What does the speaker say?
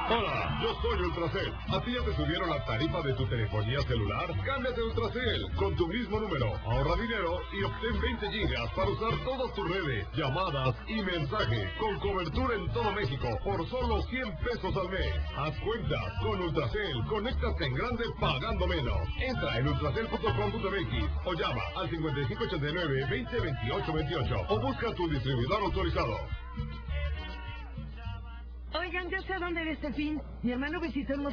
Hola, yo soy Ultracel. ¿A ti ya te subieron la tarifa de tu telefonía celular? Cámbiate a Ultracel. Con tu mismo número, ahorra dinero y obtén 20 gigas para usar todas tus redes, llamadas y mensajes con cobertura en todo México por solo 100 pesos al mes. Haz cuentas con Ultracel. Conéctate en grande pagando menos. Entra en ultracel.com.mx o llama al 5589-202828 o busca tu distribuidor autorizado. Oigan, ya sé a dónde ir este fin. Mi hermano visitó un